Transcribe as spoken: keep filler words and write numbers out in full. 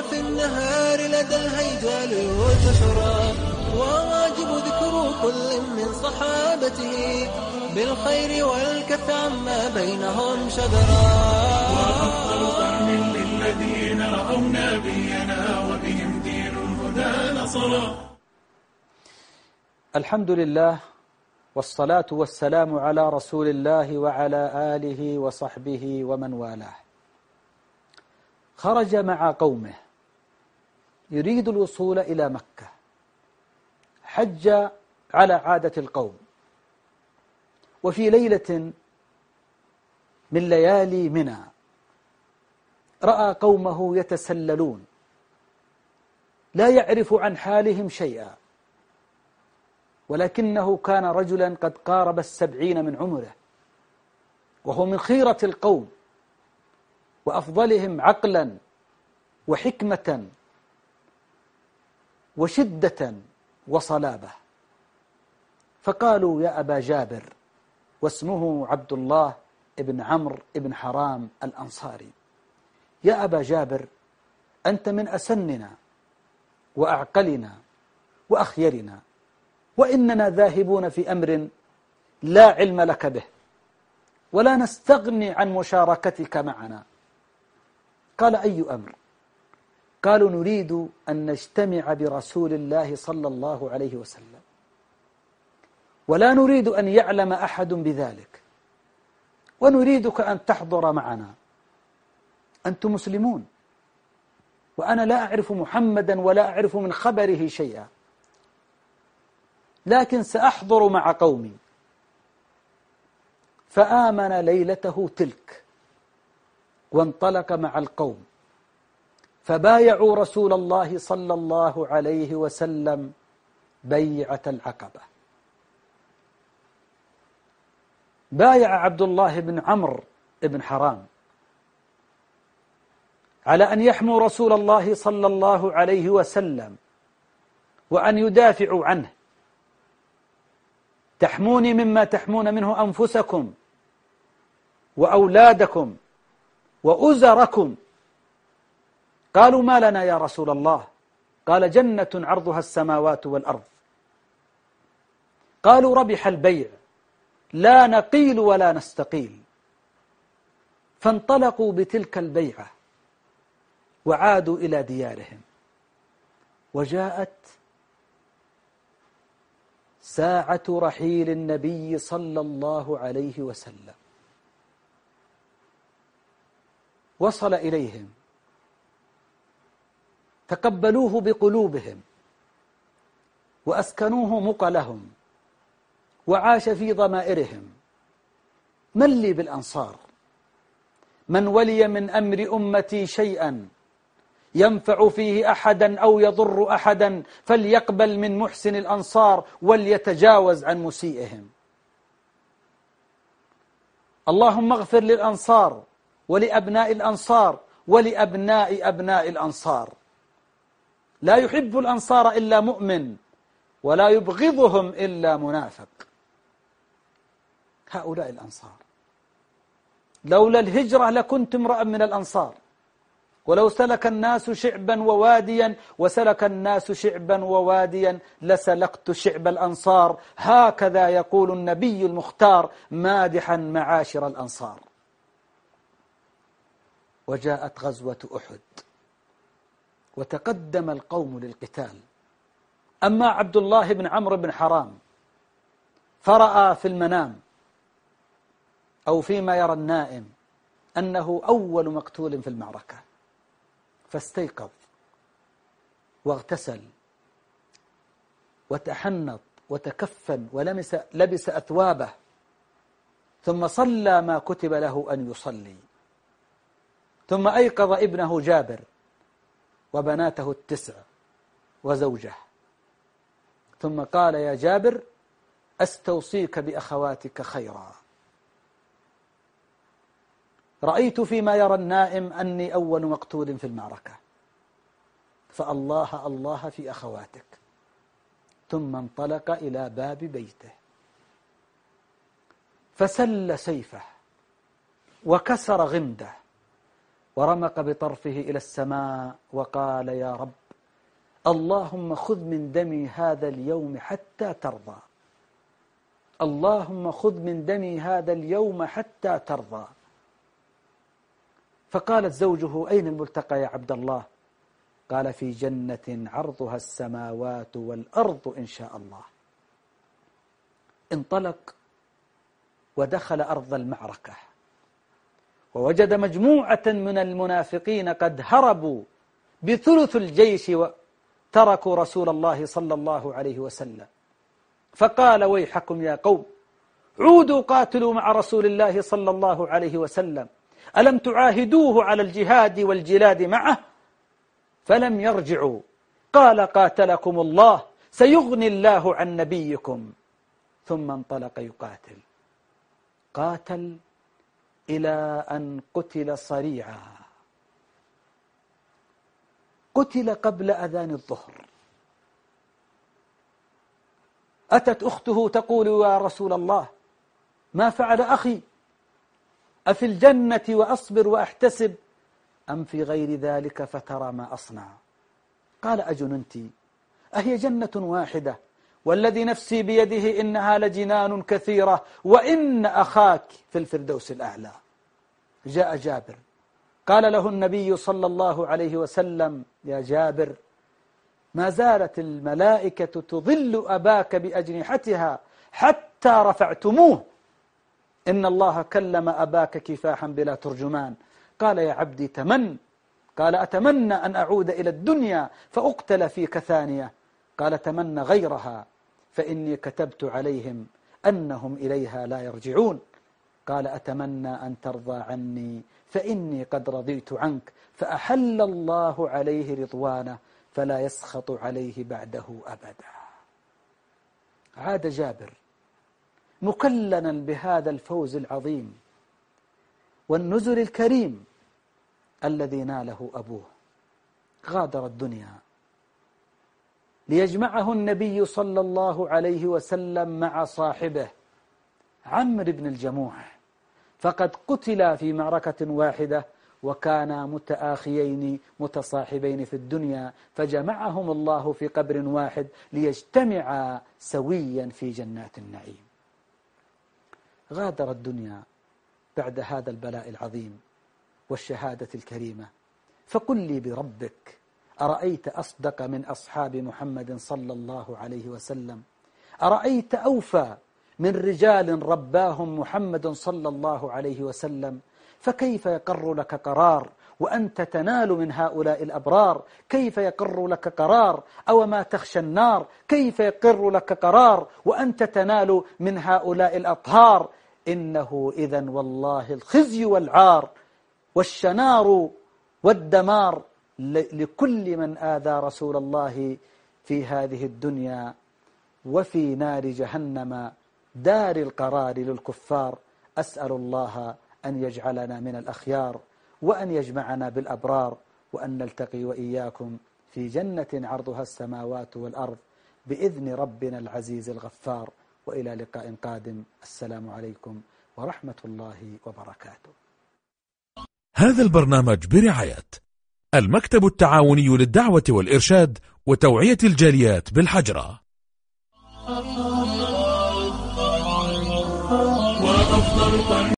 في النهار لدى الهيجال والتشرى وواجب ذكر كل من صحابته بالخير والكف عما بينهم شجرا وأفضل قرن للذين رأوا نبينا وبهم دين الهدى نصرا. الحمد لله والصلاة والسلام على رسول الله وعلى آله وصحبه ومن والاه. خرج مع قومه يريد الوصول إلى مكة، حج على عادة القوم، وفي ليلة من ليالي منى رأى قومه يتسللون لا يعرف عن حالهم شيئا، ولكنه كان رجلا قد قارب السبعين من عمره، وهو من خيرة القوم وأفضلهم عقلا وحكمة وشدة وصلابة. فقالوا يا أبا جابر، واسمه عبد الله ابن عمرو ابن حرام الأنصاري، يا أبا جابر أنت من أسننا وأعقلنا وأخيرنا، وإننا ذاهبون في أمر لا علم لك به ولا نستغني عن مشاركتك معنا. قال أي أمر؟ قالوا نريد أن نجتمع برسول الله صلى الله عليه وسلم، ولا نريد أن يعلم أحد بذلك، ونريدك أن تحضر معنا. أنتم مسلمون وأنا لا أعرف محمدا ولا أعرف من خبره شيئا، لكن سأحضر مع قومي. فآمن ليلته تلك وانطلق مع القوم، فبايعوا رسول الله صلى الله عليه وسلم بيعة العقبة. بايع عبد الله بن عمرو بن حرام على أن يحموا رسول الله صلى الله عليه وسلم وأن يدافعوا عنه. تحموني مما تحمون منه أنفسكم وأولادكم وأزركم. قالوا ما لنا يا رسول الله؟ قال جنة عرضها السماوات والأرض. قالوا ربح البيع، لا نقيل ولا نستقيل. فانطلقوا بتلك البيعة وعادوا إلى ديارهم. وجاءت ساعة رحيل النبي صلى الله عليه وسلم، وصل إليهم تقبلوه بقلوبهم وأسكنوه مقلهم وعاش في ضمائرهم. من لي بالأنصار؟ من ولي من أمر أمتي شيئا ينفع فيه أحدا أو يضر أحدا فليقبل من محسن الأنصار وليتجاوز عن مسيئهم. اللهم اغفر للأنصار ولأبناء الأنصار ولأبناء أبناء الأنصار. لا يحب الأنصار إلا مؤمن ولا يبغضهم إلا منافق. هؤلاء الأنصار لولا الهجرة لكنت امرأ من الأنصار، ولو سلك الناس شعبا وواديا وسلك الناس شعبا وواديا لسلكت شعب الأنصار. هكذا يقول النبي المختار مادحا معاشر الأنصار. وجاءت غزوة أحد وتقدم القوم للقتال. أما عبد الله بن عمرو بن حرام فرأى في المنام أو فيما يرى النائم أنه أول مقتول في المعركة، فاستيقظ واغتسل وتحنط وتكفن ولبس لبس أثوابه، ثم صلى ما كتب له أن يصلي، ثم أيقظ ابنه جابر وبناته التسع وزوجه، ثم قال يا جابر أستوصيك بأخواتك خيرا. رأيت فيما يرى النائم أني أول مقتول في المعركة، فالله الله في أخواتك. ثم انطلق إلى باب بيته فسل سيفه وكسر غمده ورمق بطرفه إلى السماء وقال: يا رب، اللهم خذ من دمي هذا اليوم حتى ترضى، اللهم خذ من دمي هذا اليوم حتى ترضى. فقالت زوجه: أين الملتقى يا عبد الله؟ قال: في جنة عرضها السماوات والأرض إن شاء الله. انطلق ودخل أرض المعركة، ووجد مجموعة من المنافقين قد هربوا بثلث الجيش وتركوا رسول الله صلى الله عليه وسلم. فقال: ويحكم يا قوم، عودوا قاتلوا مع رسول الله صلى الله عليه وسلم، ألم تعاهدوه على الجهاد والجلاد معه؟ فلم يرجعوا. قال: قاتلكم الله، سيغني الله عن نبيكم. ثم انطلق يقاتل، قاتل إلى أن قتل صريعا، قتل قبل أذان الظهر. أتت أخته تقول: يا رسول الله، ما فعل أخي؟ أفي الجنة وأصبر وأحتسب أم في غير ذلك فترى ما أصنع؟ قال: أجننت؟ أهي جنة واحدة والذي نفسي بيده إنها لجنان كثيرة، وإن أخاك في الفردوس الأعلى. جاء جابر قال له النبي صلى الله عليه وسلم: يا جابر، ما زالت الملائكة تظل أباك بأجنحتها حتى رفعتموه، إن الله كلم أباك كفاحا بلا ترجمان. قال: يا عبدي تمن. قال: أتمنى أن أعود إلى الدنيا فأقتل فيك ثانية. قال: تمنى غيرها، فإني كتبت عليهم أنهم إليها لا يرجعون. قال: أتمنى أن ترضى عني فإني قد رضيت عنك، فأحل الله عليه رضوانه فلا يسخط عليه بعده أبدا. عاد جابر مكلنا بهذا الفوز العظيم والنزل الكريم الذي ناله أبوه. غادر الدنيا ليجمعه النبي صلى الله عليه وسلم مع صاحبه عمرو بن الجموح، فقد قتلا في معركة واحدة وكانا متآخيين متصاحبين في الدنيا، فجمعهم الله في قبر واحد ليجتمعا سويا في جنات النعيم. غادر الدنيا بعد هذا البلاء العظيم والشهادة الكريمة. فقل لي بربك، أرأيت أصدق من أصحاب محمد صلى الله عليه وسلم؟ أرأيت أوفى من رجال رباهم محمد صلى الله عليه وسلم؟ فكيف يقر لك قرار وأنت تنال من هؤلاء الأبرار؟ كيف يقر لك قرار أو ما تخشى النار؟ كيف يقر لك قرار وأنت تنال من هؤلاء الأطهار؟ إنه إذن والله الخزي والعار والشنار والدمار لكل من آذى رسول الله في هذه الدنيا وفي نار جهنم دار القرار للكفار. أسأل الله أن يجعلنا من الأخيار وأن يجمعنا بالأبرار، وأن نلتقي وإياكم في جنة عرضها السماوات والأرض بإذن ربنا العزيز الغفار. وإلى لقاء قادم، السلام عليكم ورحمة الله وبركاته. هذا البرنامج برعاية المكتب التعاوني للدعوة والإرشاد وتوعية الجاليات بالحجرة. وأفضل